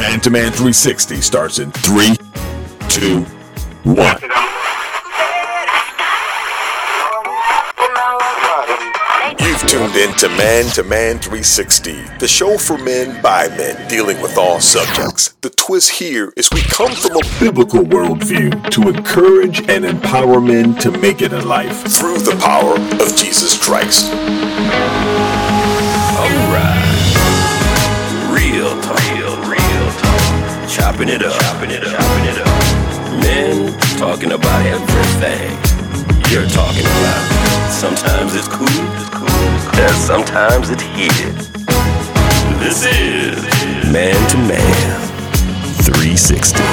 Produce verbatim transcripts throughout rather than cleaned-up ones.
Man to Man three sixty starts in three, two, one. You've tuned in to Man to Man three sixty, the show for men by men dealing with all subjects. The twist here is we come from a biblical worldview to encourage and empower men to make it in life through the power of Jesus Christ. All right. Real talk. Real, real talk. Chopping it up. Chopping it up. Chopping it up. Men talking about everything you're talking about. Sometimes it's cool. It's cool. And sometimes it's heated. This is Man to Man three sixty.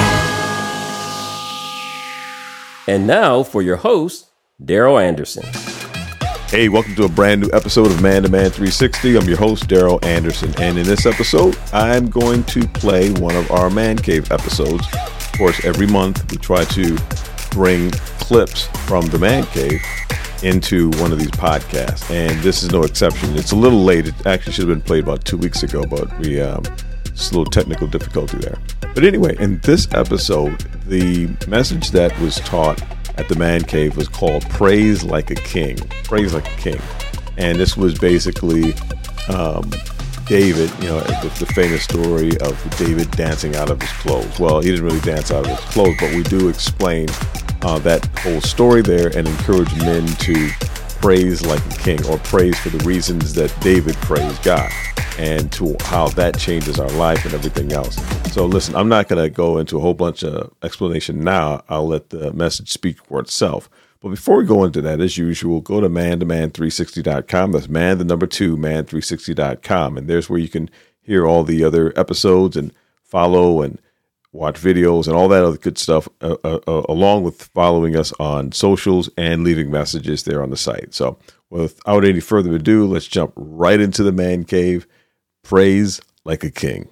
And now for your host, Daryl Anderson. Hey, welcome to a brand new episode of Man to Man three sixty. I'm your host, Daryl Anderson. And in this episode, I'm going to play one of our Man Cave episodes. Of course, every month we try to bring clips from the Man Cave into one of these podcasts. And this is no exception. It's a little late. It actually should have been played about two weeks ago, but we, um, just a little technical difficulty there. But anyway, in this episode, the message that was taught at the Man Cave was called Praise Like a King. Praise Like a King. And this was basically um, David, you know, the, the famous story of David dancing out of his clothes. Well, he didn't really dance out of his clothes, but we do explain uh, that whole story there and encourage men to praise like a king, or praise for the reasons that David praised God, and to how that changes our life and everything else. So listen, I'm not going to go into a whole bunch of explanation now. I'll let the message speak for itself. But before we go into that, as usual, go to man to man three sixty dot com. That's man, the number two, man three sixty dot com. And there's where you can hear all the other episodes and follow and watch videos and all that other good stuff, uh, uh, uh, along with following us on socials and leaving messages there on the site. So without any further ado, let's jump right into the Man Cave. Praise like a king.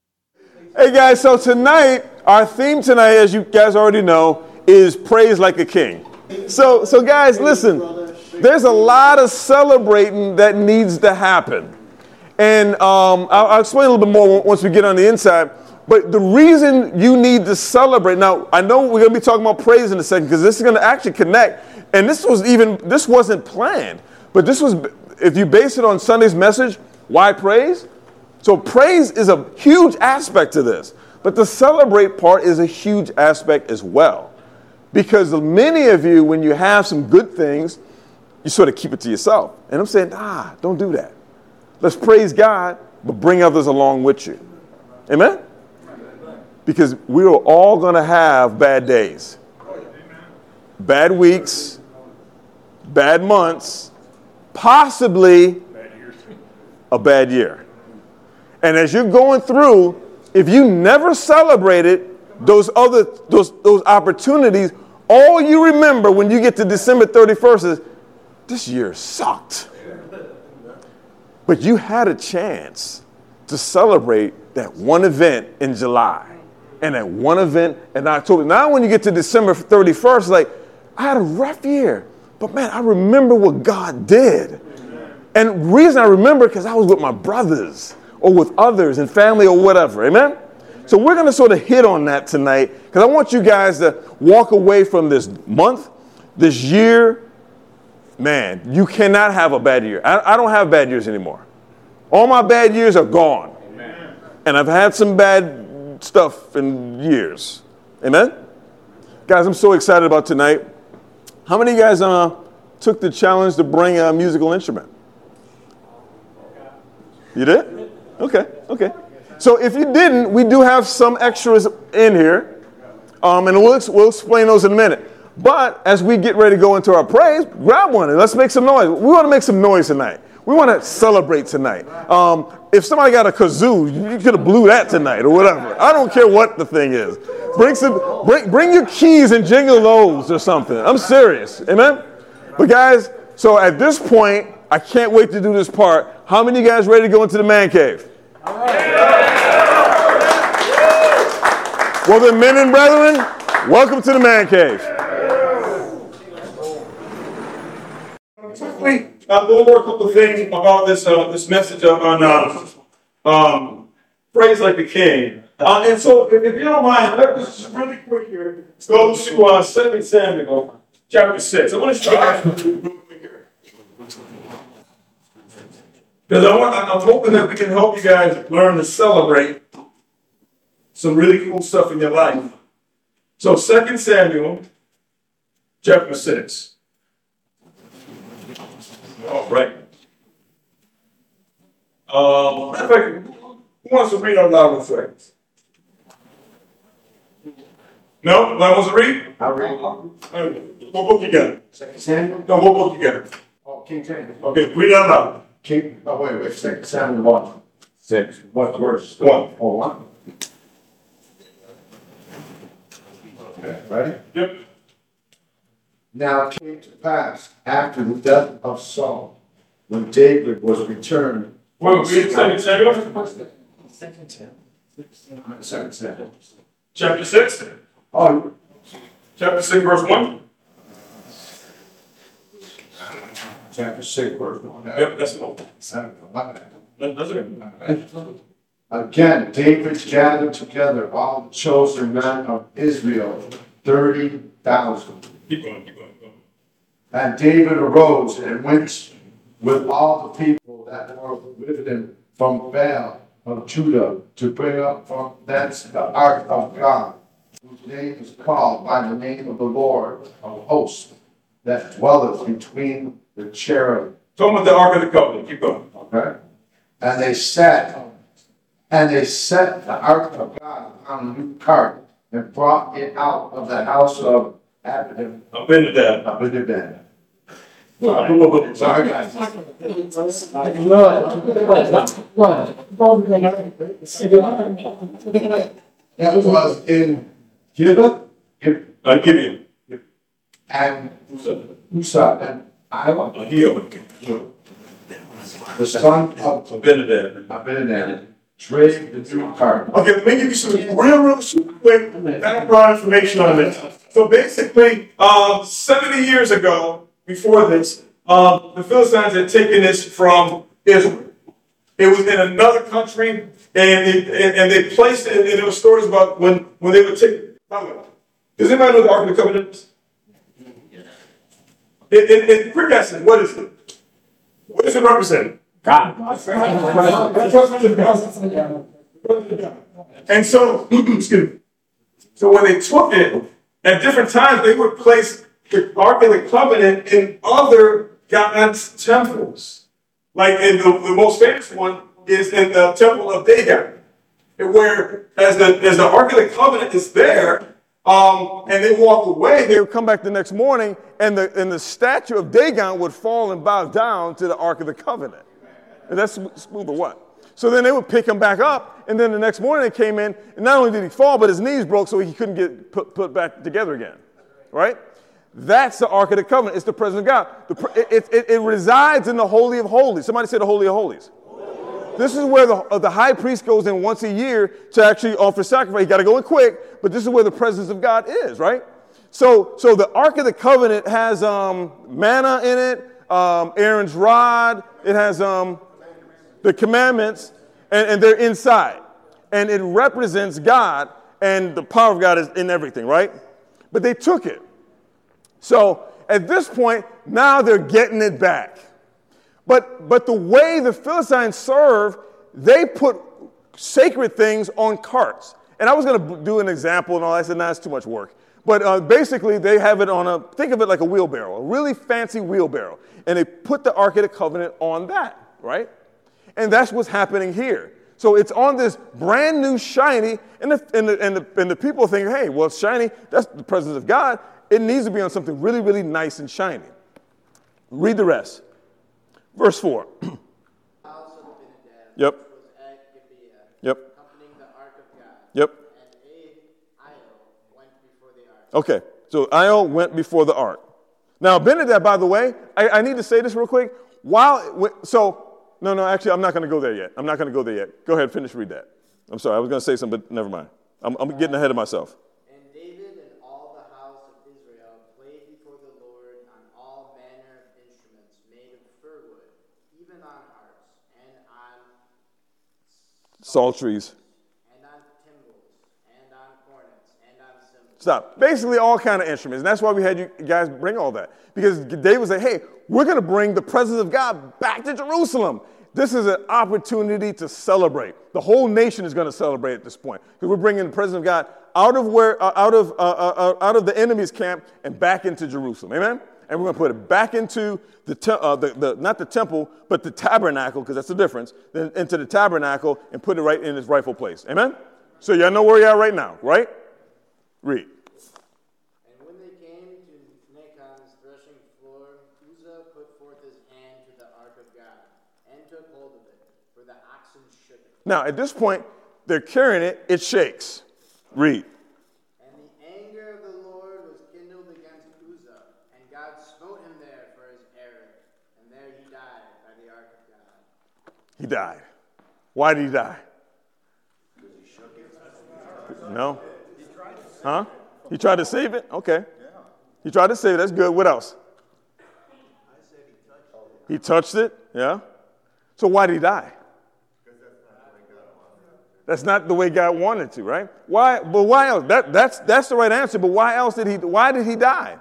Hey guys, so tonight, our theme tonight, as you guys already know, is praise like a king. So, so guys, listen, there's a lot of celebrating that needs to happen. And um, I'll, I'll explain a little bit more once we get on the inside. But the reason you need to celebrate, now I know we're going to be talking about praise in a second, because this is going to actually connect. And this was even, this wasn't planned, but this was, if you base it on Sunday's message, why praise? So praise is a huge aspect to this, but the celebrate part is a huge aspect as well. Because many of you, when you have some good things, you sort of keep it to yourself. And I'm saying, nah, don't do that. Let's praise God, but bring others along with you. Amen? Because we are all going to have bad days, bad weeks, bad months, possibly a bad year. And as you're going through, if you never celebrated those other those those opportunities, all you remember when you get to December thirty-first is, this year sucked. But you had a chance to celebrate that one event in July and that one event in October. Now when you get to December thirty-first, like, I had a rough year, but man, I remember what God did. And the reason I remember, because I was with my brothers or with others and family or whatever. Amen? So we're going to sort of hit on that tonight, because I want you guys to walk away from this month, this year. Man, you cannot have a bad year. I, I don't have bad years anymore. All my bad years are gone. Amen. And I've had some bad stuff in years. Amen? Guys, I'm so excited about tonight. How many of you guys uh, took the challenge to bring a musical instrument? You did? Okay, okay. So if you didn't, we do have some extras in here, um, and we'll, we'll explain those in a minute. But as we get ready to go into our praise, grab one and let's make some noise. We want to make some noise tonight. We want to celebrate tonight. Um, if somebody got a kazoo, you could have blew that tonight or whatever. I don't care what the thing is. Bring some, bring, bring your keys and jingle those or something. I'm serious. Amen? But guys, so at this point, I can't wait to do this part. How many of you guys ready to go into the man cave? All right. Well then, men and brethren, welcome to the man cave. Wait, uh, one more couple of things about this uh, this message on uh, um, praise like a king. Uh, and so, if, if you don't mind, let's just really quick here go to uh, Second Samuel chapter six. I want to start real quick here. Because I want, I'm hoping that we can help you guys learn to celebrate some really cool stuff in your life. So, Second Samuel chapter six. All right. Um, matter of fact, who wants to read out loud with friends? No? Nobody wants to read? I'll read. What book you got? Second Samuel? No, what book you got? Oh, King James. Okay, read out loud. King, oh, wait, wait, Second Samuel one. Six. What verse? One. Oh, one. Okay, ready? Yep. Now it came to pass after the death of Saul, when David was returned. Wait, read Second Samuel? Second Samuel. Second Samuel. Chapter six? Oh, Chapter six, verse one? chapter six, verse one. Yep, that's the one. Samuel, my bad. That- That's it. Again, David gathered together all the chosen men of Israel, thirty thousand. Keep going, keep going, keep going. And David arose and went with all the people that were with him from Baal of Judah to bring up from thence the ark of God, whose name is called by the name of the Lord of hosts, that dwelleth between the cherub. Talking about the Ark of the Covenant. Keep going. Okay? And they set, and they set the ark of God on a new cart and brought it out of the house of Abinadab. I've been to that. Abinadab. Sorry, guys. That was in Gibeah I give you. and Usa and Iowa, I hear the son of I've been to that. Abinadab, drave the new cart. Okay, let me give you some real, real super quick background information on this. So basically, um, seventy years ago, before this, um, the Philistines had taken this from Israel. It was in another country, and it, and, and they placed it, and there were stories about when, when they would take. Does anybody know what the Ark of the Covenant is? In, in, in quick essence, what is it? What does it represent? God. And so, excuse me. So when they took it, at different times, they would place the Ark of the Covenant in other God's temples. Like in the, the most famous one is in the temple of Dagon, where as the as the Ark of the Covenant is there, um, and they walk away, they would come back the next morning, and the and the statue of Dagon would fall and bow down to the Ark of the Covenant. And that's smooth or what? So then they would pick him back up, and then the next morning they came in, and not only did he fall, but his knees broke, so he couldn't get put, put back together again, right? That's the Ark of the Covenant. It's the presence of God. The, it, it, it resides in the Holy of Holies. Somebody say the Holy of Holies. This is where the, uh, the high priest goes in once a year to actually offer sacrifice. You got to go in quick, but this is where the presence of God is, right? So, so the Ark of the Covenant has um, manna in it, um, Aaron's rod. It has um, the commandments, and, and they're inside. And it represents God, and the power of God is in everything, right? But they took it. So at this point, now they're getting it back. But, but the way the Philistines serve, they put sacred things on carts. And I was going to do an example and all that. I said, nah, that's too much work. But uh, basically, they have it on a, think of it like a wheelbarrow, a really fancy wheelbarrow. And they put the Ark of the Covenant on that, right? And that's what's happening here. So it's on this brand new shiny, and the, and the, and the, and the people think, hey, well, it's shiny. That's the presence of God. It needs to be on something really, really nice and shiny. Read the rest. Verse four. Yep. Yep. Yep. Okay, so Io went before the ark. Now, Abinadab, by the way, I, I need to say this real quick. While so, no, no, actually, I'm not going to go there yet. I'm not going to go there yet. Go ahead, finish, read that. I'm sorry, I was going to say something, but never mind. I'm, I'm getting ahead of myself. And David and all the house of Israel played before the Lord on all manner of instruments made of fir wood, even on harps and on Psalteries. and on timbrels Stop. Basically all kind of instruments. And that's why we had you guys bring all that. Because David said, hey, we're going to bring the presence of God back to Jerusalem. This is an opportunity to celebrate. The whole nation is going to celebrate at this point. Because we're bringing the presence of God out of where, uh, out of, uh, uh, out of the enemy's camp and back into Jerusalem. Amen? And we're going to put it back into the, te- uh, the, the not the temple, but the tabernacle, because that's the difference, then into the tabernacle and put it right in its rightful place. Amen? So y'all know where you are right now, right? Read. And when they came to Nachon's threshing floor, Uzzah put forth his hand to the ark of God and took hold of it, for the oxen shook it. Now, at this point, they're carrying it, it shakes. Read. And the anger of the Lord was kindled against Uzzah, and God smote him there for his error, and there he died by the ark of God. He died. Why did he die? No? Huh? He tried to save it? Okay. He tried to save it. That's good. What else? He touched it. Yeah. So why did he die? That's not the way God wanted to, right? Why? But why else? That, that's, that's the right answer. But why else did he, why did he die?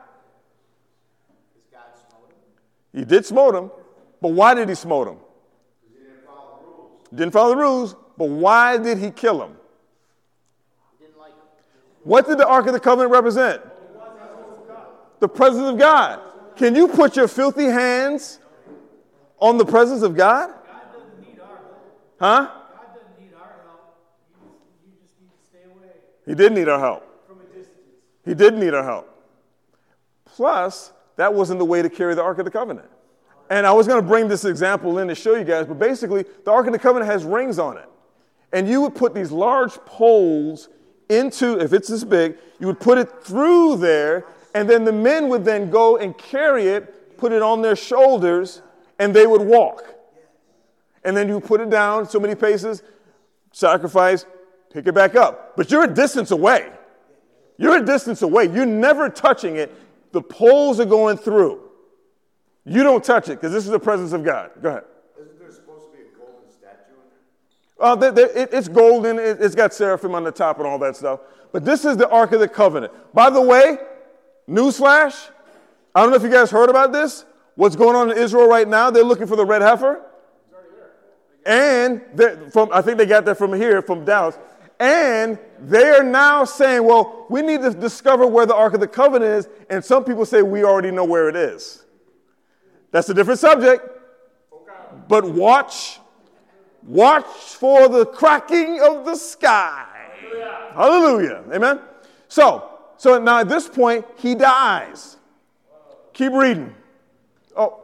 He did smote him. But why did he smote him? He didn't follow the rules. Didn't follow the rules. But why did he kill him? Didn't like him. What did the Ark of the Covenant represent? The presence of God. Can you put your filthy hands on the presence of God? God doesn't need our help. Huh? God doesn't need our help. You just, you just need to stay away He did need our help. from a distance. He did need our help. Plus, that wasn't the way to carry the Ark of the Covenant. And I was going to bring this example in to show you guys, but basically, the Ark of the Covenant has rings on it. And you would put these large poles into, if it's this big, you would put it through there, and then the men would then go and carry it, put it on their shoulders, and they would walk. And then you put it down so many paces, sacrifice, pick it back up. But you're a distance away. You're a distance away. You're never touching it. The poles are going through. You don't touch it because this is the presence of God. Go ahead. Isn't there supposed to be a golden statue in there? Uh, they, they, it, it's golden. It, it's got seraphim on the top and all that stuff. But this is the Ark of the Covenant. By the way, newsflash, I don't know if you guys heard about this. What's going on in Israel right now, they're looking for the red heifer. And from I think they got that from here, from Dallas. And they are now saying, well, we need to discover where the Ark of the Covenant is. And some people say we already know where it is. That's a different subject. But watch, watch for the cracking of the sky. Hallelujah. Amen. So, so now at this point, he dies. Keep reading. Oh.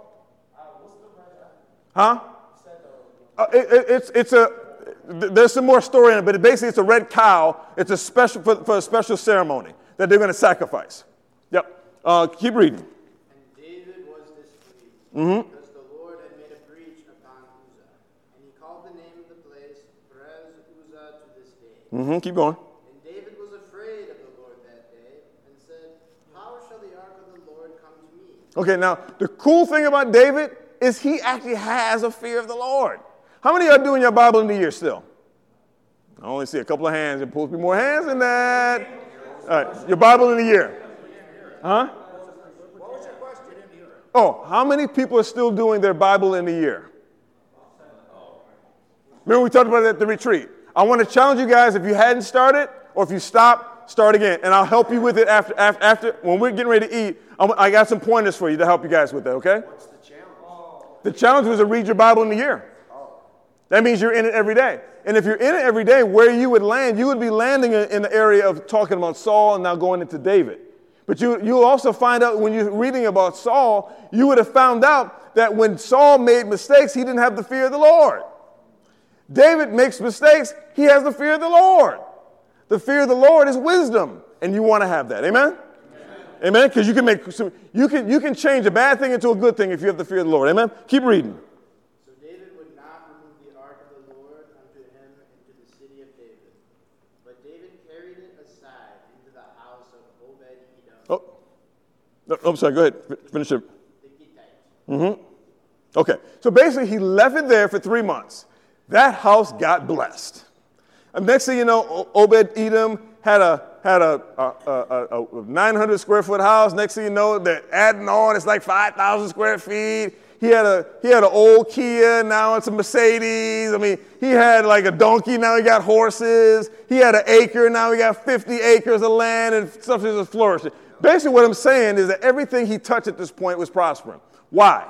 Huh? Uh, it, it, it's, it's a, there's some more story in it, but it basically it's a red cow. It's a special, for, for a special ceremony that they're going to sacrifice. Yep. Uh, keep reading. And David was displeased, Mm-hmm. because the Lord had made a breach upon Uzzah. And he called the name of the place Perez Uzzah to this day. Mm-hmm. Keep going. And David was afraid of the Lord that day, and said, how shall the ark of the Lord come to me? Okay, now, the cool thing about David is he actually has a fear of the Lord. How many of y'all doing your Bible in the year still? I only see a couple of hands. There's supposed to be more hands than that. All right, your Bible in the year. Huh? Oh, how many people are still doing their Bible in the year? Remember we talked about it at the retreat. I want to challenge you guys, if you hadn't started, or if you stopped, start again. And I'll help you with it after, after, after when we're getting ready to eat. I'm, I got some pointers for you to help you guys with that, okay? What's the challenge? The challenge was to read your Bible in the year. That means you're in it every day. And if you're in it every day, where you would land, you would be landing in the area of talking about Saul and now going into David. But you, you'll also find out when you're reading about Saul, you would have found out that when Saul made mistakes, he didn't have the fear of the Lord. David makes mistakes, he has the fear of the Lord. The fear of the Lord is wisdom, and you want to have that. Amen? Amen? Because you can make some, you can you can change a bad thing into a good thing if you have the fear of the Lord. Amen? Keep reading. So David would not remove the ark of the Lord unto him into the city of David. But David carried it aside into the house of Obed-Edom, Oh, no, I'm sorry. Go ahead. Finish it. the Gittite. Mm-hmm. Okay. So basically, he left it there for three months. That house got blessed. And next thing you know, Obed-Edom had a had a, a, a, a nine hundred square foot house. Next thing you know, they're adding on. It's like five thousand square feet. He had a he had an old Kia. Now it's a Mercedes. I mean, he had like a donkey. Now he got horses. He had an acre. Now he got fifty acres of land, and stuff is just flourishing. Basically, what I'm saying is that everything he touched at this point was prospering. Why?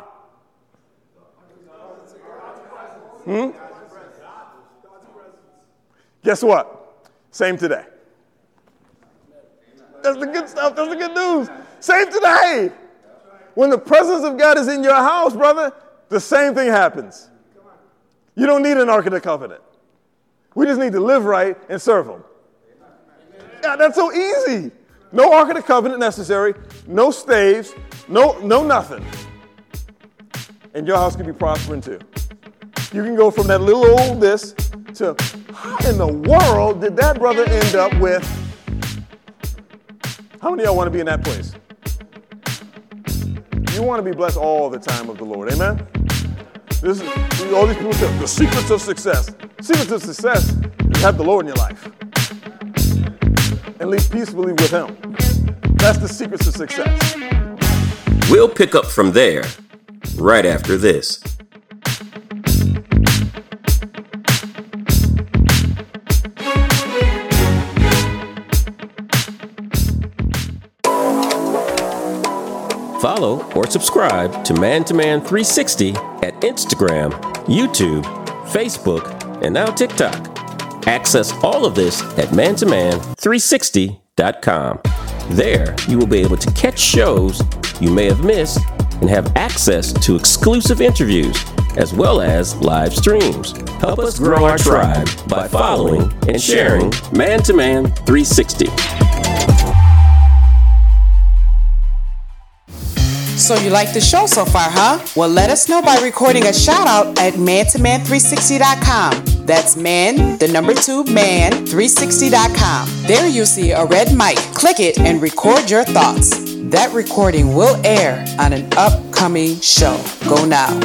Hmm? Guess what? Same today. That's the good stuff. That's the good news. Same today. When the presence of God is in your house, brother, the same thing happens. You don't need an Ark of the Covenant. We just need to live right and serve him. Yeah, that's so easy. No Ark of the Covenant necessary. No staves. No, no nothing. And your house can be prospering too. You can go from that little old this to how in the world did that brother end up with? How many of y'all want to be in that place? You want to be blessed all the time of the Lord. Amen? This is, all these people say, the secrets of success. Secrets of success is have the Lord in your life. And live peacefully with him. That's the secrets of success. We'll pick up from there right after this. Follow or subscribe to Man to Man three sixty at Instagram, YouTube, Facebook, and now TikTok. Access all of this at man to man three sixty dot com. There, you will be able to catch shows you may have missed and have access to exclusive interviews as well as live streams. Help us grow our tribe by following and sharing Man to Man three sixty. So you like the show so far, huh? Well, let us know by recording a shout out at man to man three sixty dot com. That's man, the number two, man, three sixty dot com. There you see a red mic. Click it and record your thoughts. That recording will air on an upcoming show. Go now.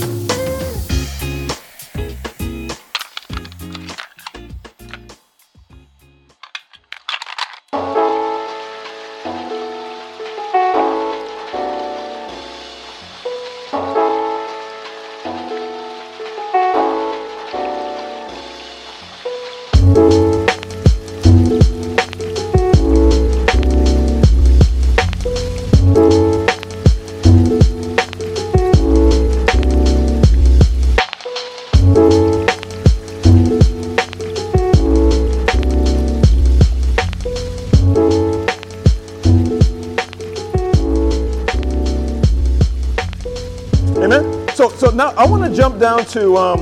Now, I want to jump down to, um,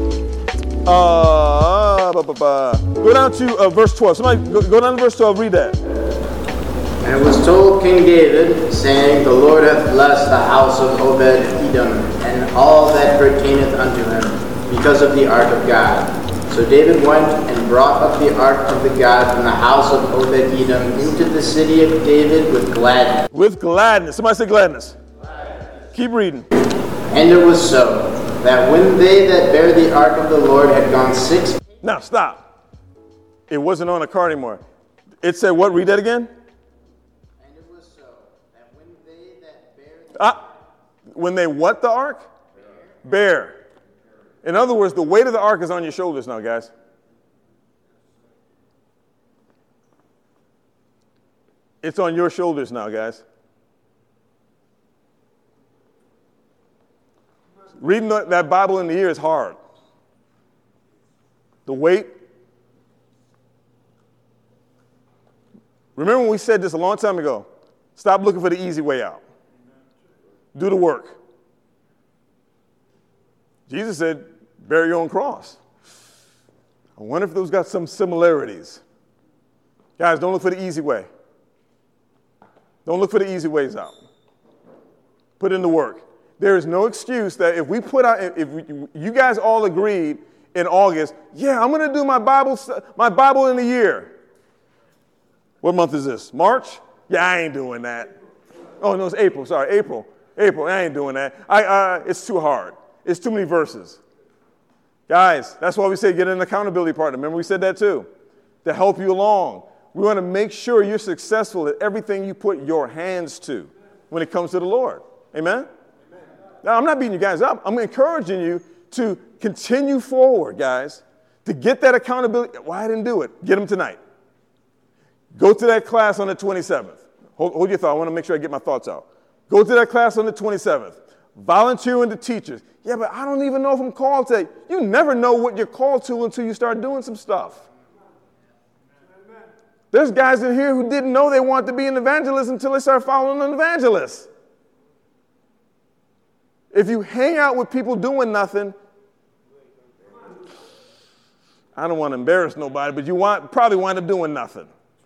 uh, bu- bu- bu- go down to uh, verse twelve. Somebody go, go down to verse twelve, read that. And it was told King David, saying, The Lord hath blessed the house of Obed-Edom, and all that pertaineth unto him, because of the ark of God. So David went and brought up the ark of the God from the house of Obed-Edom into the city of David with gladness. With gladness. Somebody say gladness. Gladness. Keep reading. And it was so, that when they that bare the ark of the Lord had gone six... Now, stop. It wasn't on a card anymore. It said what? Read that again. And it was so, that when they that bare... The ah, when they what the ark? Bear. Bear. In other words, the weight of the ark is on your shoulders now, guys. It's on your shoulders now, guys. Reading that Bible in the year is hard. The weight. Remember when we said this a long time ago? Stop looking for the easy way out. Do the work. Jesus said, bear your own cross. I wonder if those got some similarities. Guys, don't look for the easy way. Don't look for the easy ways out. Put in the work. There is no excuse that if we put out, if we, you guys all agreed in August, yeah, I'm going to do my Bible, my Bible in a year. What month is this? March? Yeah, I ain't doing that. Oh, no, it's April. Sorry, April. April, I ain't doing that. I, uh, it's too hard. It's too many verses. Guys, that's why we say get an accountability partner. Remember we said that too? To help you along. We want to make sure you're successful at everything you put your hands to when it comes to the Lord. Amen? Amen. Now, I'm not beating you guys up. I'm encouraging you to continue forward, guys, to get that accountability. Well, I didn't do it. Get them tonight. Go to that class on the twenty-seventh. Hold, hold your thought. I want to make sure I get my thoughts out. Go to that class on the twenty-seventh. Volunteer with the teachers. Yeah, but I don't even know if I'm called to. You never know what you're called to until you start doing some stuff. There's guys in here who didn't know they wanted to be an evangelist until they started following an evangelist. If you hang out with people doing nothing, I don't want to embarrass nobody, but you want, probably wind up doing nothing.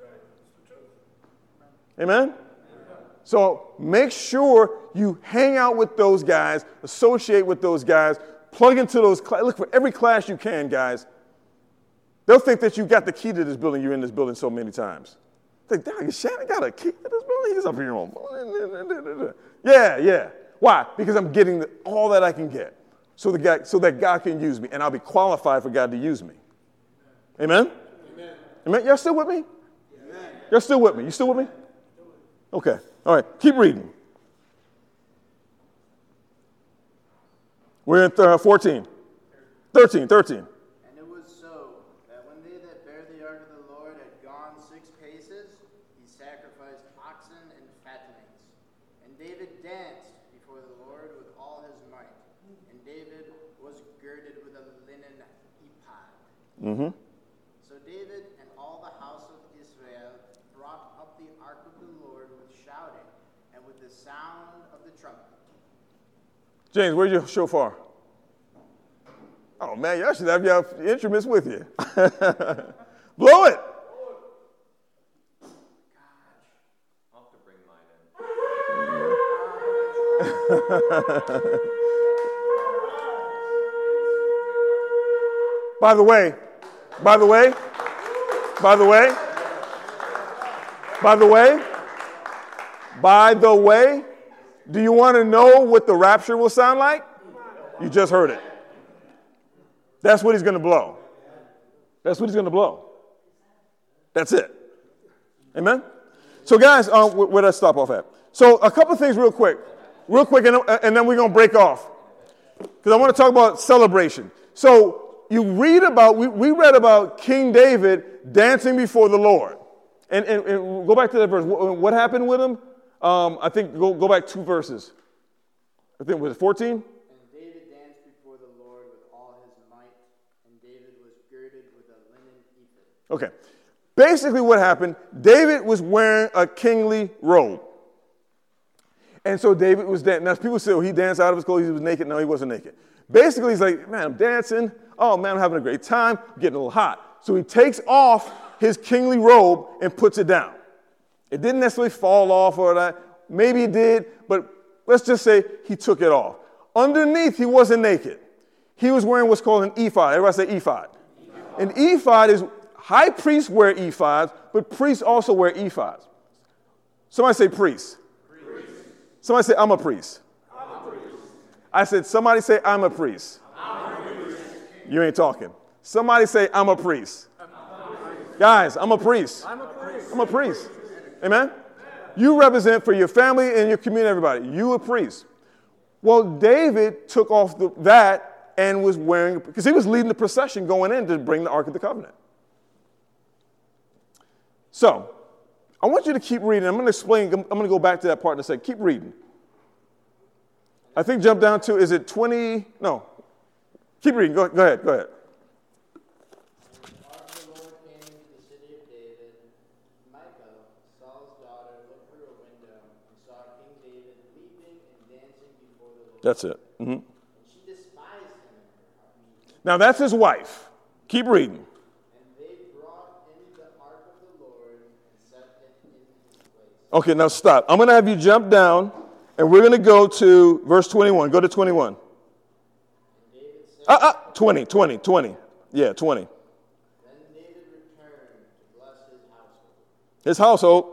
Amen? So make sure you hang out with those guys, associate with those guys, plug into those classes. Look for every class you can, guys. They'll think that you got the key to this building. You're in this building so many times. They think, Dang, Shannon got a key to this building? He's up here on. Yeah, yeah. Why? Because I'm getting the, all that I can get so, the guy, so that God can use me, and I'll be qualified for God to use me. Amen? Amen. Amen? Y'all still with me? Amen. Y'all still with me? You still with me? Okay. All right. Keep reading. We're in th- fourteen. thirteen, thirteen. And it was so that when they that bear the ark of the Lord had gone six paces, he sacrificed oxen and fattenings. And David danced before the Lord with all his might. And David was girded with a linen ephod. Mm-hmm. So David and all the house of Israel brought up the ark of the Lord with shouting and with the sound of the trumpet. James, where's your shofar? Oh, man, y'all should have your instruments with you. Blow it. I'll have to bring mine in. By the way, by the way, by the way, by the way, by the way, do you want to know what the rapture will sound like? You just heard it. That's what he's going to blow. That's what he's going to blow. That's it. Amen? So, guys, uh, where did I stop off at? So, a couple things real quick. Real quick, and, and then we're going to break off. Because I want to talk about celebration. So, you read about, we, we read about King David dancing before the Lord. And, and, and go back to that verse. What, what happened with him? Um, I think, go, go back two verses. I think, was it fourteen? And David danced before the Lord with all his might, and David was girded with a linen ephod. Okay. Basically what happened, David was wearing a kingly robe. And so David was dancing. Now, people say, oh, he danced out of his clothes, he was naked. No, he wasn't naked. Basically, he's like, man, I'm dancing. Oh, man, I'm having a great time. I'm getting a little hot. So he takes off his kingly robe and puts it down. It didn't necessarily fall off or that. Maybe it did, but let's just say he took it off. Underneath, he wasn't naked. He was wearing what's called an ephod. Everybody say ephod. ephod. An ephod is, high priests wear ephods, but priests also wear ephods. Somebody say priest. priest. Somebody say, I'm a priest. I'm a priest. I said, somebody say, I'm a priest. I'm a priest. You ain't talking. Somebody say, I'm a priest. I'm a priest. Guys, I'm a priest. I'm a priest. I'm a priest. Amen? You represent for your family and your community, everybody. You a priest. Well, David took off the, that and was wearing, because he was leading the procession going in to bring the Ark of the Covenant. So, I want you to keep reading. I'm going to explain, I'm going to go back to that part in a second. Keep reading. I think jump down to, is it twenty? No. Keep reading. Go, go ahead. Go ahead. That's it. Mm-hmm. She despised him. Now that's his wife. Keep reading. And they brought in the ark of the Lord and set it in his place. Okay, now stop. I'm going to have you jump down, and we're going to go to verse twenty-one. Go to twenty-one. And David said, Ah, ah, twenty, twenty, twenty. Yeah, twenty. Then David returned to bless his household. His household.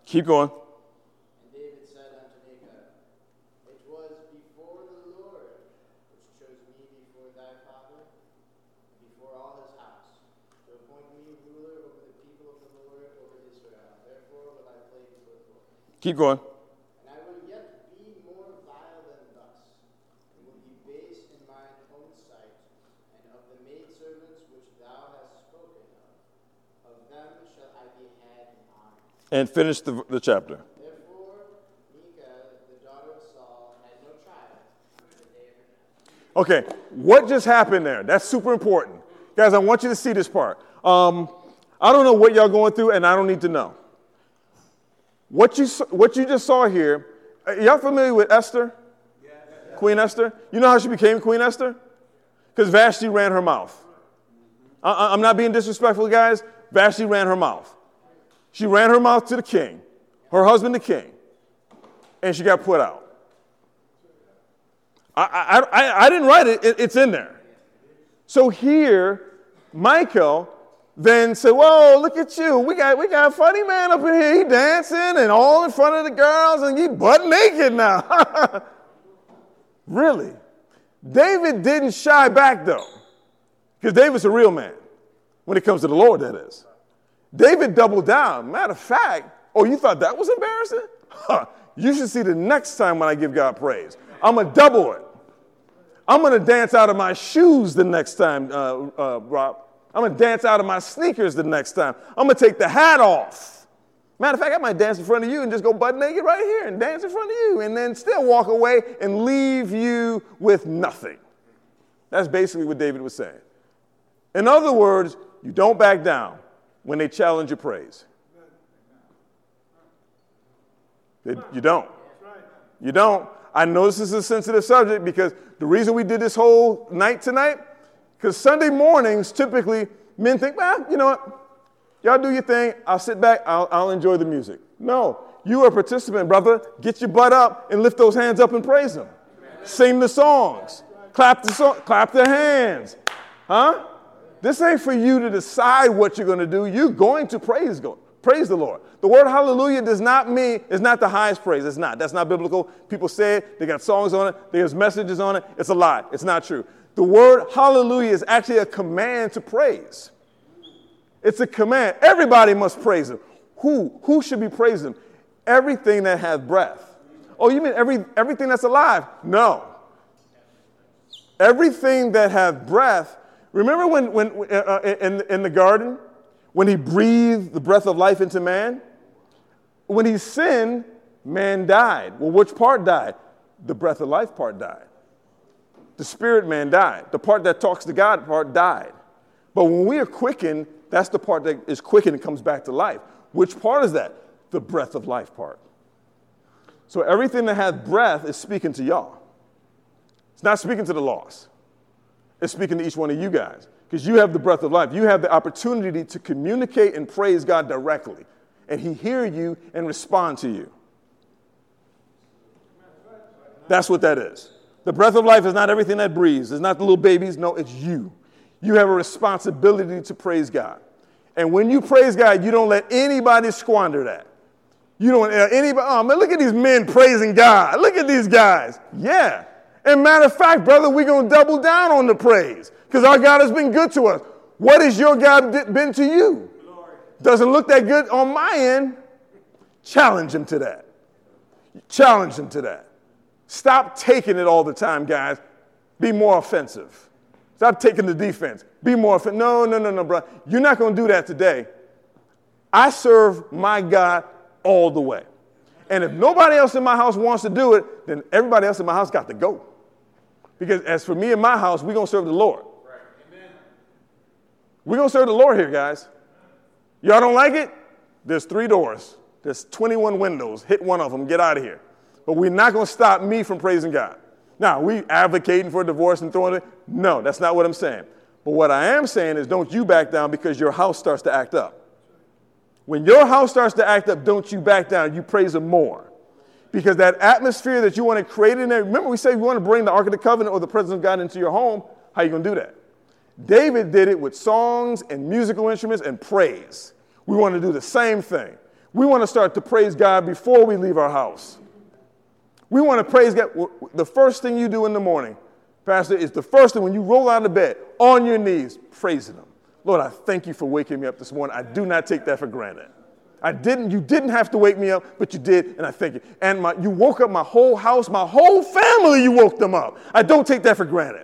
Keep going. And David said unto Michal, it was before the Lord which chose me before thy father, and before all his house, to appoint me ruler over the people of the Lord, over Israel. Therefore will I play before the Lord. Keep going. And I will yet be more vile than thus, and will be base in mine own sight, and of the maidservants which thou hast spoken of, of them shall I be had in honor. And finish the, the chapter. Therefore Michal, the daughter of Saul, had no child until the day of her death. Okay, what just happened there? That's super important. Guys, I want you to see this part. Um, I don't know what y'all going through, and I don't need to know. What you, what you just saw here, uh, y'all familiar with Esther? Yes. Queen Esther? You know how she became Queen Esther? Because Vashti ran her mouth. I, I'm not being disrespectful, guys. Vashti ran her mouth. She ran her mouth to the king, her husband the king, and she got put out. I, I, I, I didn't write it, it, it's in there. So here, Michal then said, whoa, look at you. We got, we got a funny man up in here. He dancing and all in front of the girls, and he butt naked now. Really? David didn't shy back, though, because David's a real man when it comes to the Lord, that is. David doubled down. Matter of fact, oh, you thought that was embarrassing? Huh. You should see the next time when I give God praise. I'm going to double it. I'm going to dance out of my shoes the next time, uh, uh, Rob. I'm going to dance out of my sneakers the next time. I'm going to take the hat off. Matter of fact, I might dance in front of you and just go butt naked right here and dance in front of you and then still walk away and leave you with nothing. That's basically what David was saying. In other words, you don't back down when they challenge your praise. You don't. You don't. I know this is a sensitive subject because the reason we did this whole night tonight, because Sunday mornings, typically, men think, well, you know what? Y'all do your thing. I'll sit back. I'll, I'll enjoy the music. No. You are a participant, brother. Get your butt up and lift those hands up and praise them. Sing the songs. Clap the song, clap the hands. Huh? This ain't for you to decide what you're going to do. You're going to praise God. Praise the Lord. The word hallelujah does not mean, it's not the highest praise. It's not. That's not biblical. People say it. They got songs on it. There's messages on it. It's a lie. It's not true. The word hallelujah is actually a command to praise. It's a command. Everybody must praise him. Who? Who should be praising him? Everything that has breath. Oh, you mean every everything that's alive? No. Everything that has breath. Remember when, when uh, in, in the garden, when he breathed the breath of life into man? When he sinned, man died. Well, which part died? The breath of life part died. The spirit man died. The part that talks to God part died. But when we are quickened, that's the part that is quickened and comes back to life. Which part is that? The breath of life part. So everything that has breath is speaking to y'all. It's not speaking to the lost. It's speaking to each one of you guys. Because you have the breath of life. You have the opportunity to communicate and praise God directly. And he hear you and respond to you. That's what that is. The breath of life is not everything that breathes. It's not the little babies. No, it's you. You have a responsibility to praise God. And when you praise God, you don't let anybody squander that. You don't let anybody, oh man, look at these men praising God. Look at these guys. Yeah. And matter of fact, brother, we're going to double down on the praise because our God has been good to us. What has your God been to you? Doesn't look that good on my end. Challenge him to that. Challenge him to that. Stop taking it all the time, guys. Be more offensive. Stop taking the defense. Be more offensive. No, no, no, no, bro. You're not going to do that today. I serve my God all the way. And if nobody else in my house wants to do it, then everybody else in my house got to go. Because as for me and my house, we're going to serve the Lord. Right. Amen. We're going to serve the Lord here, guys. Y'all don't like it? There's three doors. There's twenty-one windows. Hit one of them. Get out of here. But we're not going to stop me from praising God. Now, we advocating for divorce and throwing it? No, that's not what I'm saying. But what I am saying is don't you back down because your house starts to act up. When your house starts to act up, don't you back down. You praise him more. Because that atmosphere that you want to create in there, remember we said you want to bring the Ark of the Covenant or the presence of God into your home. How are you going to do that? David did it with songs and musical instruments and praise. We want to do the same thing. We want to start to praise God before we leave our house. We want to praise God. The first thing you do in the morning, Pastor, is the first thing when you roll out of bed, on your knees, praising him. Lord, I thank you for waking me up this morning. I do not take that for granted. I didn't, you didn't have to wake me up, but you did, and I thank you. And my, you woke up my whole house, my whole family, you woke them up. I don't take that for granted.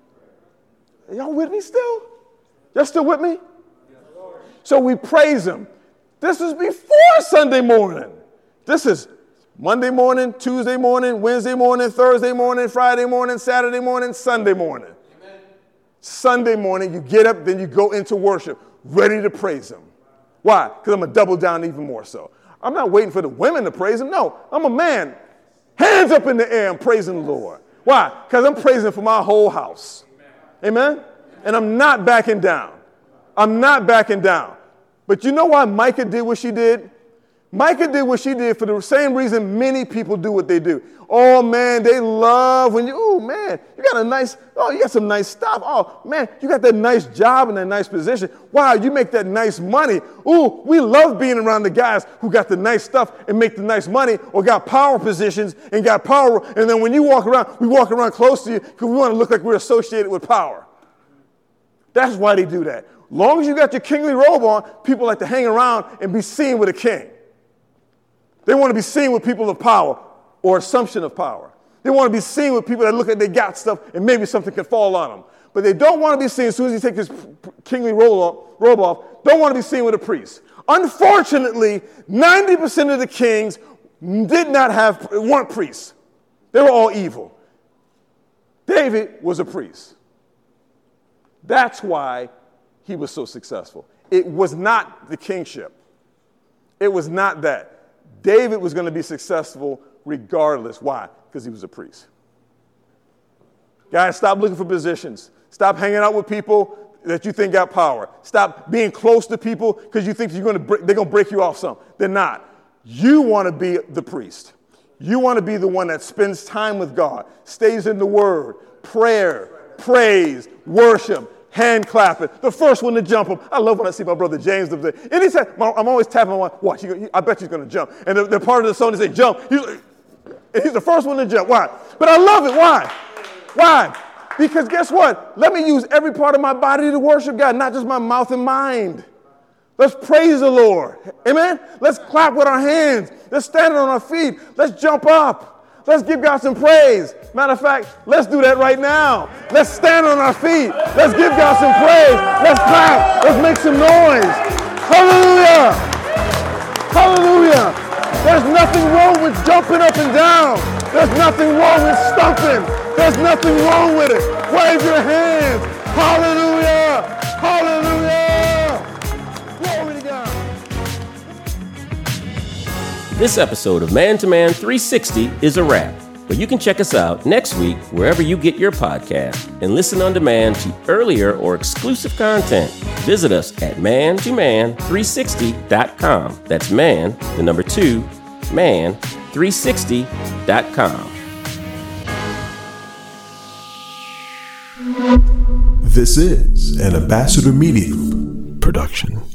Are y'all with me still? Y'all still with me? So we praise him. This is before Sunday morning. This is Monday morning, Tuesday morning, Wednesday morning, Thursday morning, Friday morning, Saturday morning, Sunday morning. Amen. Sunday morning, you get up, then you go into worship, ready to praise him. Why? Because I'm going to double down even more so. I'm not waiting for the women to praise him. No, I'm a man. Hands up in the air, I'm praising the Lord. Why? Because I'm praising for my whole house. Amen? And I'm not backing down. I'm not backing down. But you know why Micah did what she did? Micah did what she did for the same reason many people do what they do. Oh, man, they love when you, oh, man, you got a nice, oh, you got some nice stuff. Oh, man, you got that nice job and that nice position. Wow, you make that nice money. Ooh, we love being around the guys who got the nice stuff and make the nice money or got power positions and got power. And then when you walk around, we walk around close to you because we want to look like we're associated with power. That's why they do that. As long as you got your kingly robe on, people like to hang around and be seen with a king. They want to be seen with people of power or assumption of power. They want to be seen with people that look like they got stuff and maybe something can fall on them. But they don't want to be seen as soon as he takes his kingly robe off, don't want to be seen with a priest. Unfortunately, ninety percent of the kings did not have, weren't priests. They were all evil. David was a priest. That's why he was so successful. It was not the kingship. It was not that. David was going to be successful regardless. Why? Because he was a priest. Guys, stop looking for positions. Stop hanging out with people that you think got power. Stop being close to people because you think you're going to break, they're going to break you off some. They're not. You want to be the priest. You want to be the one that spends time with God, stays in the Word, prayer, praise, worship, hand clapping, the first one to jump him. I love when I see my brother James up there. Anytime, I'm always tapping my watch. He, he, I bet he's going to jump. And the, the part of the song they say jump. He's, and he's the first one to jump. Why? But I love it. Why? Why? Because guess what? Let me use every part of my body to worship God, not just my mouth and mind. Let's praise the Lord. Amen? Let's clap with our hands. Let's stand on our feet. Let's jump up. Let's give God some praise. Matter of fact, let's do that right now. Let's stand on our feet. Let's give God some praise. Let's clap. Let's make some noise. Hallelujah. Hallelujah. There's nothing wrong with jumping up and down. There's nothing wrong with stomping. There's nothing wrong with it. Wave your hands. Hallelujah. Hallelujah. Glory to God. This episode of Man to Man three sixty is a wrap, but you can check us out next week wherever you get your podcast and listen on demand to earlier or exclusive content. Visit us at man to man three sixty dot com. That's man, the number two, man three sixty dot com. This is an Ambassador Media Group production.